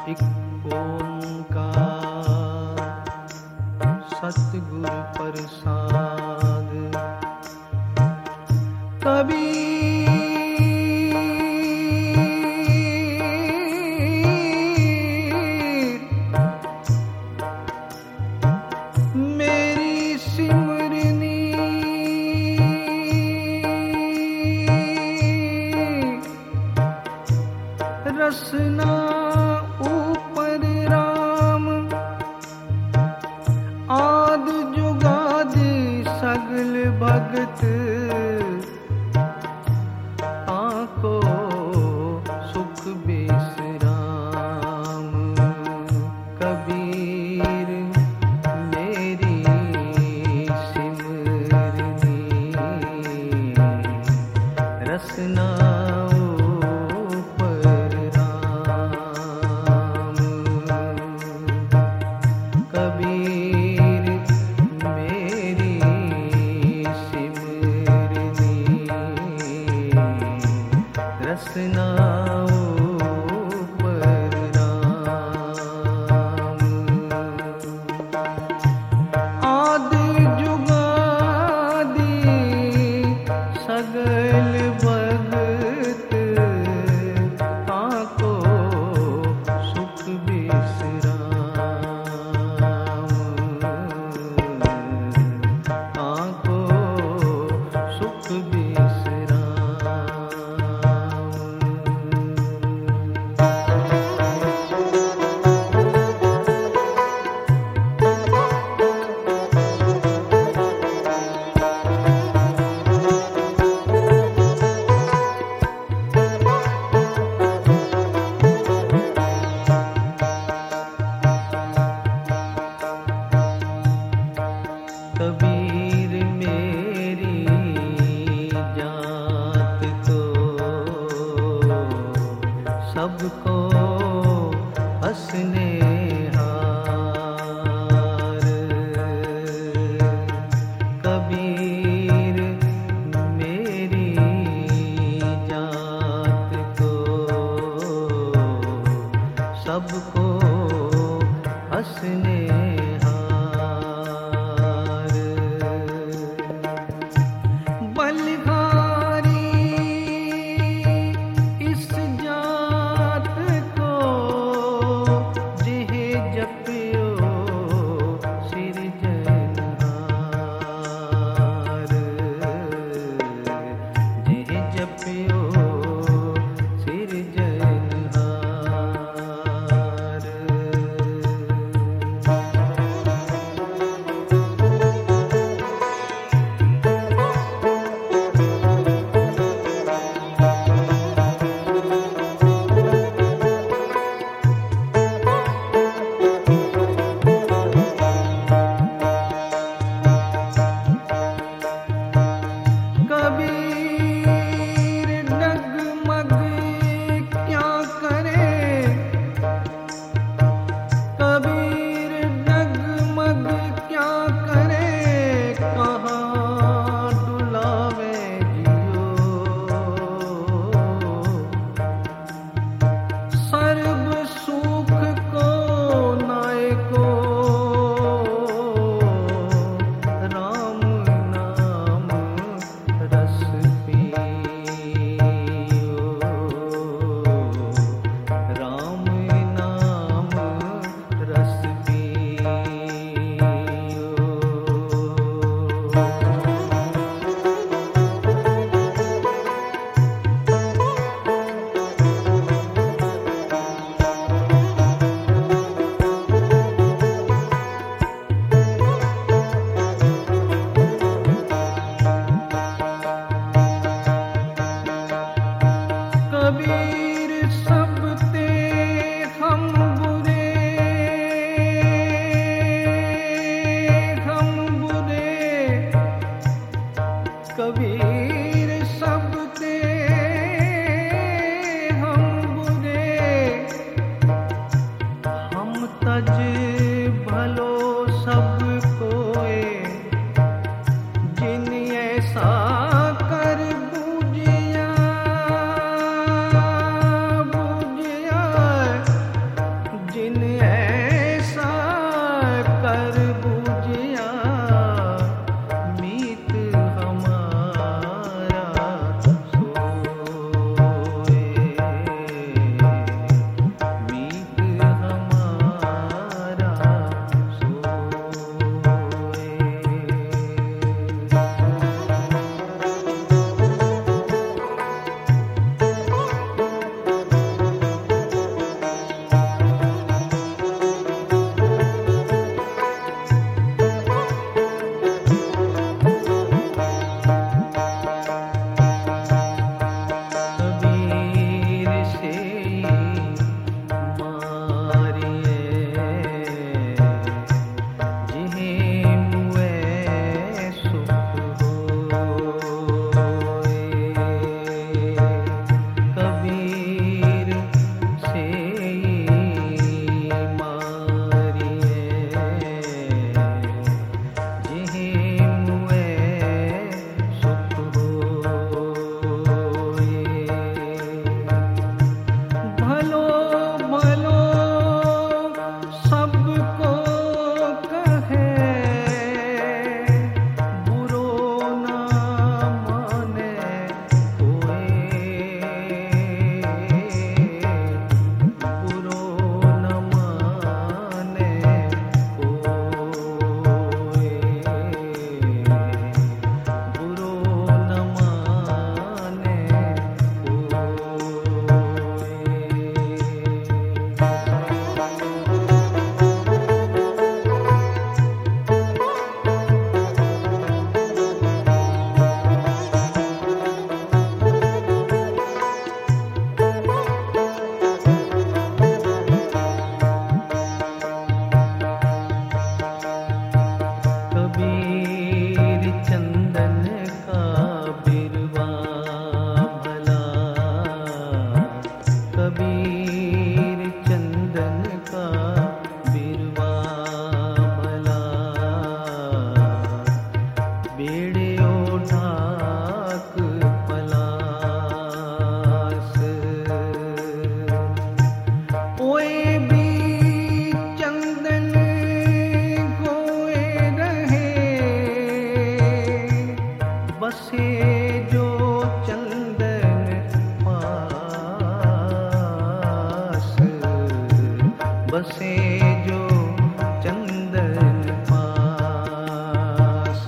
एक ओंकार सतगुरु प्रसाद। कबीर मेरी सिमरनी रसना ऊपर राम, आद जुगादि सगल भगत, आको सुख बेसराम। कबीर मेरी सिमरनी रसना कबीर मेरी सिमरनी रसना ऊपर राम। आदि जुगादि सगल भगत, आको सुख बिसराम। आको सुख बिसराम। कबीर मेरी जात को सबको हंसने हार। कबीर मेरी जात को सबको हंसने बलिहारी इस जात को जिह जपियो सिरजनहार। जिह जपियो सिरजनहार। बसे जो चंदन पास।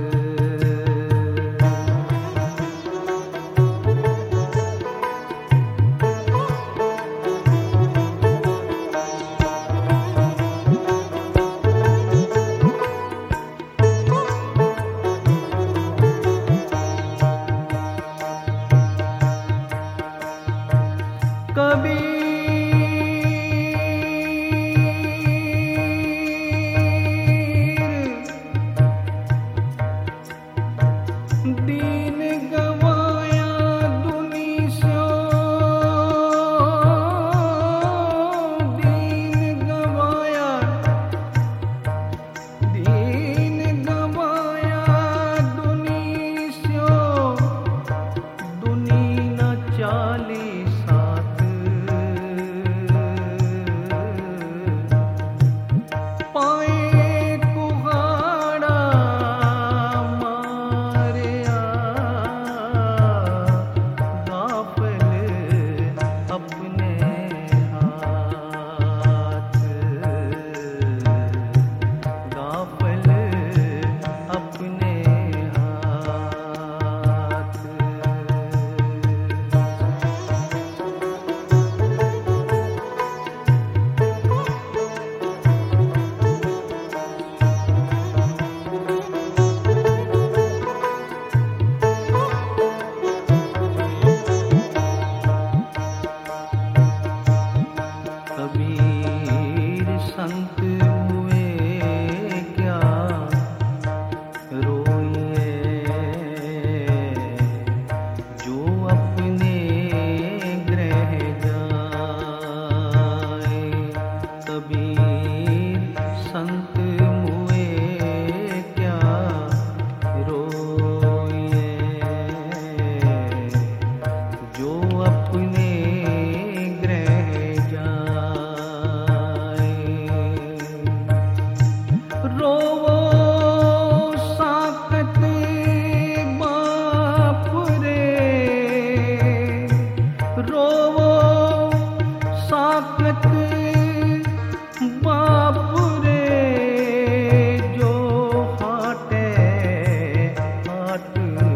दीन गवाया दुनि स्यो, दीन गवाया दुनि स्यो, दुनि न चाली साथ। पाए कुहाड़ा मारिया, गाफिल अपने हाथ, गाफिल अपने हाथ। कबीर संत हुए क्या रोइए, जो अपने ग्रह जाए। कबीर संत हुए क्या रोइए, जो अपने ग्रह जाए। रोवो साकत बाप रे, रोवो साकत बाप रे, जो हाटे हाट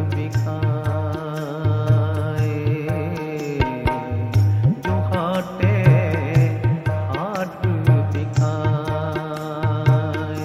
बिकाए, जो हाटे हाट बिकाए।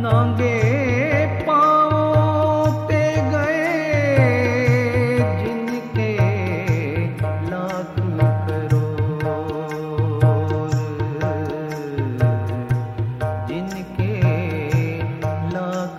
नांगे पाँव ते गए जिनके लाख करोड़, जिनके लाख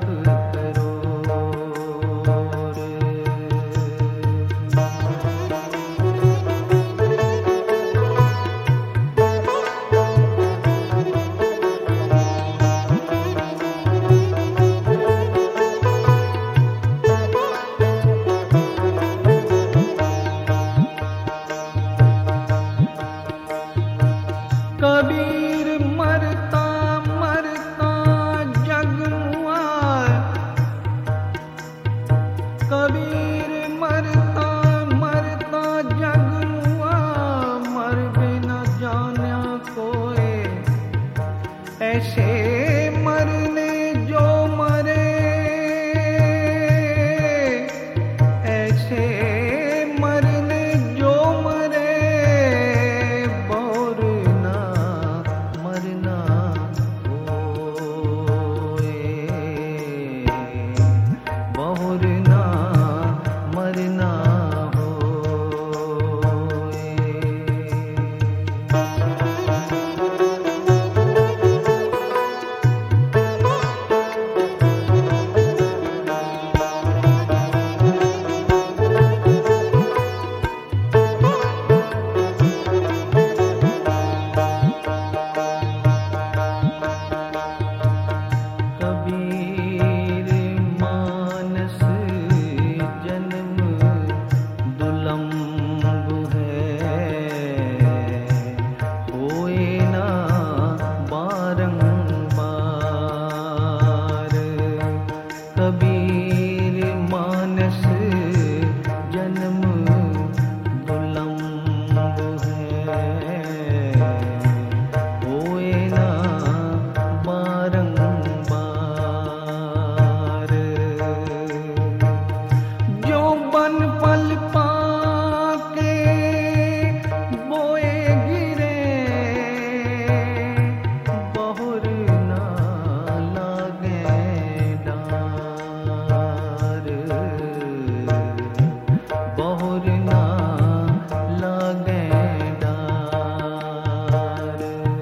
कबीर मरता मरता जग मुआ, कबीर मरता मरता जग मुआ, मर बिना जाना कोई ऐसे मरने जो मरे, ऐसे मरने जो मरे, बहुर ना मरना होए, बहुर ना मरना होए। कबीर मानस जन्म दुलंब है, होए ना बारंबार। कबीर मानस जन्म दुलंब है, होए ना बारंबार। जो बन पल पाके बोए गिरे, बहुर ना लागे डार, बहुर ना लागे डार।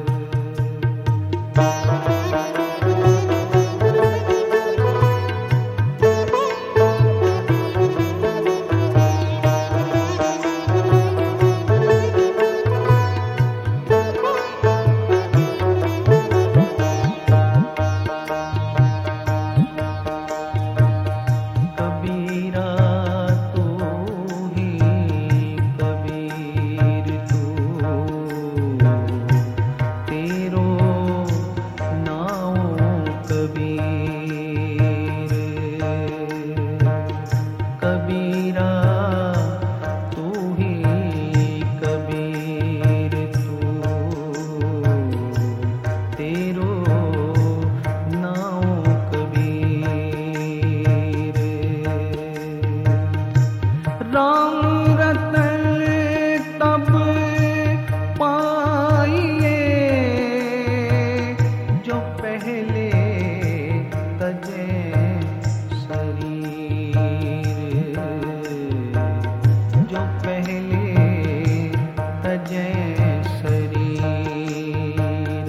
कबीरा तू ही कबीर तू, तेरो नाम कबीर। कबीरा तू ही कबीर तू, तेरो नाम कबीर। राम रतन तब पाइए जो पहले तजे शरीर, जो पहले तजे शरीर।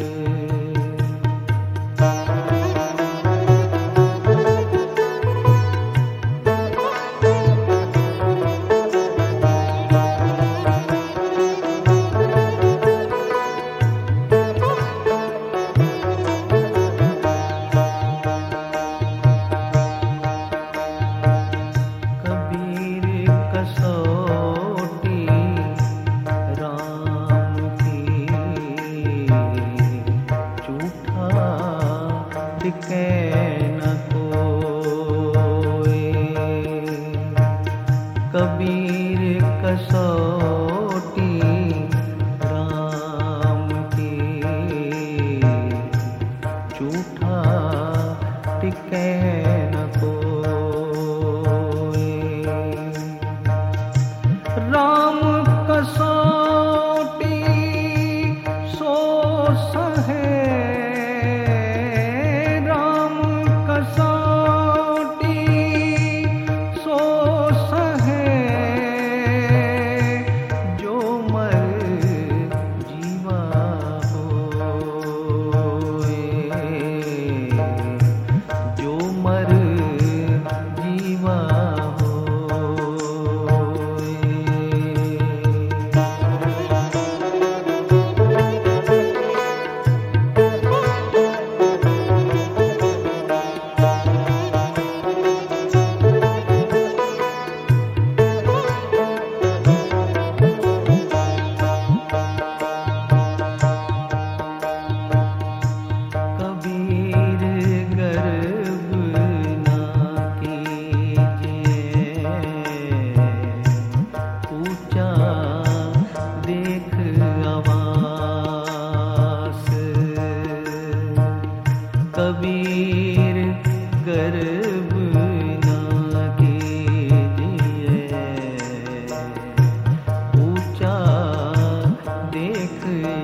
कबीर कसौटी राम की, झूठा दिखे न कोई। कबीर कसौटी राम की, झूठा टिके न कोई। राम कसौटी सो सहे, राम गर्व ना कीजिए, ऊंचा देख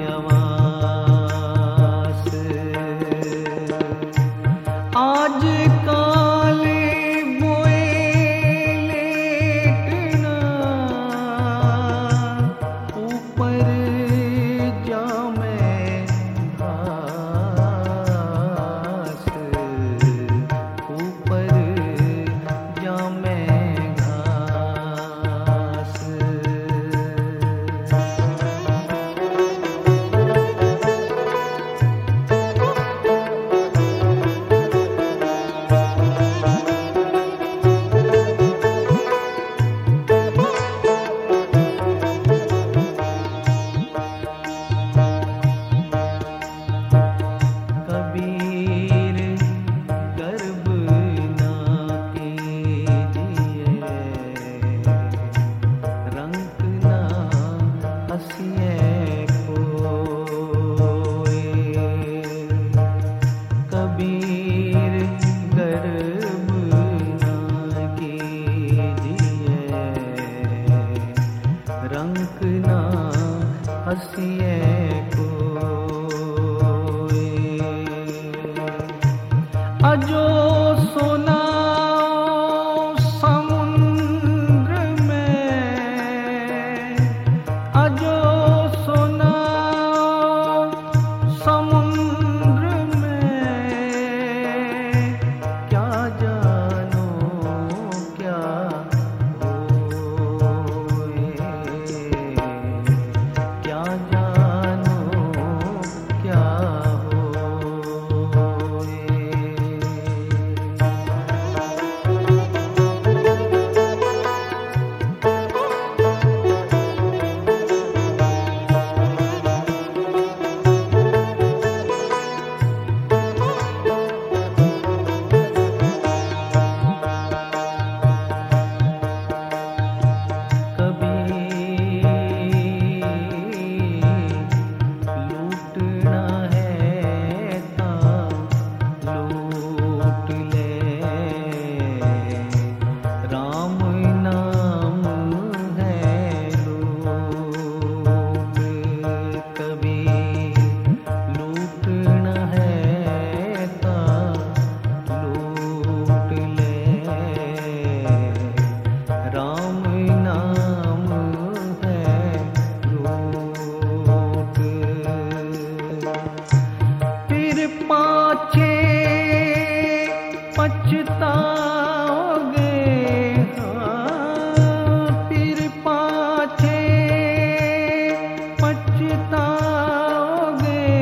आवास। आज काले बोए लेटना, ऊपर जामे घास, ऊपर जामे घास। कबीर गर्व ना कीजिए, रंग ना हंसिए कोई। कबीर गर्व ना कीजिए, रंग ना हंसिए कोई। अजो सोना समुद्र में, अजो सोना समुद्र में, क्या जानो क्या होए, क्या जानो क्या होए। लूटना है ता लूट ले, राम नाम है लूट। कबीर लूटना है ता लूट ले, राम नाम है लूट। फिर पाछे पछताओगे, हाँ, फिर पाछे पछताओगे,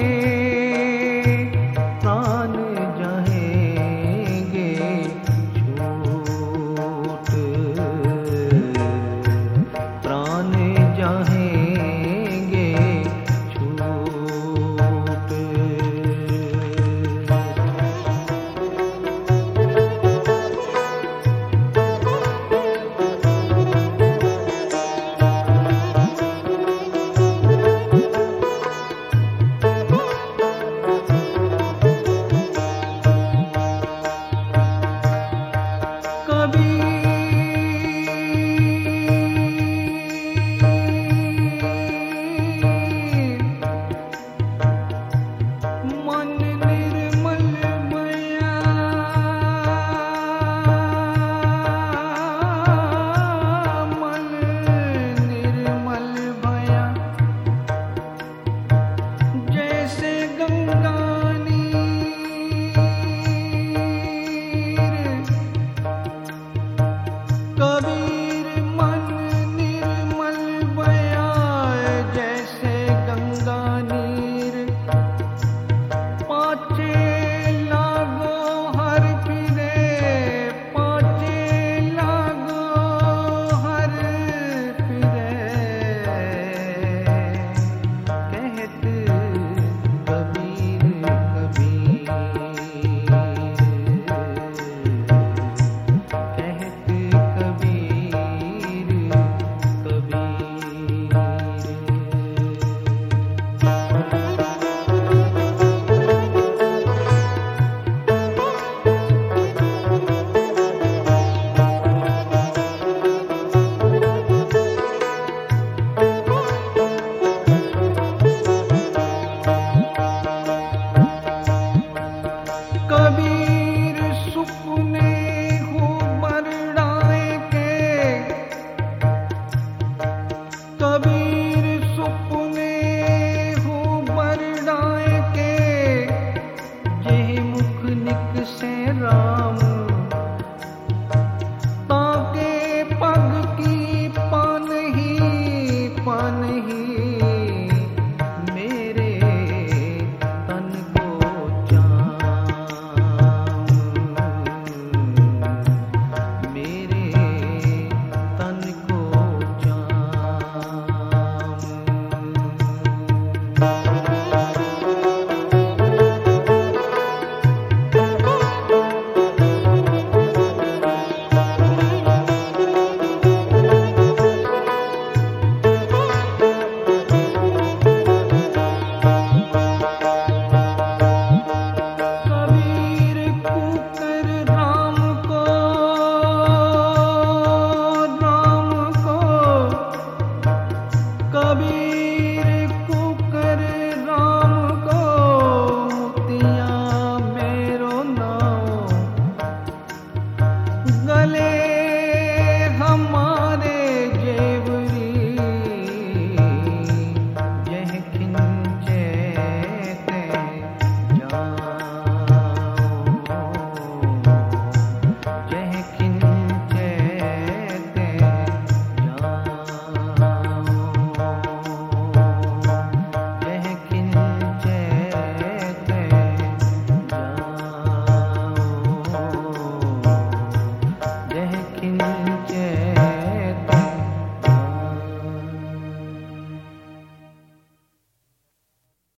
प्राण जाएंगे छूट, प्राण जाएंगे छूट। राम